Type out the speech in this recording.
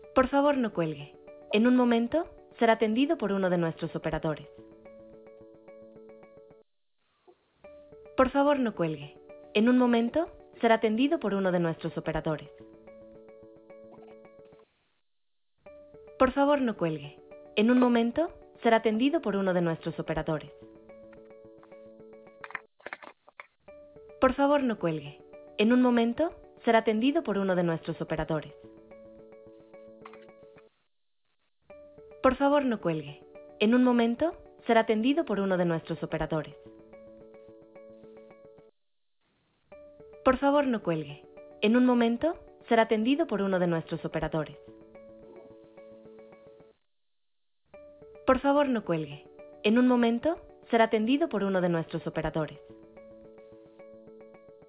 Por favor, no cuelgue. En un momento, será atendido por uno de nuestros operadores. Por favor, no cuelgue. En un momento, será atendido por uno de nuestros operadores. Por favor, no cuelgue. En un momento, será atendido por uno de nuestros operadores. Por favor, no cuelgue. En un momento, será atendido por uno de nuestros operadores. Por favor, no cuelgue. En un momento, será atendido por uno de nuestros operadores. Por favor, no cuelgue. En un momento, será atendido por uno de nuestros operadores. Por favor, no cuelgue. En un momento, será atendido por uno de nuestros operadores.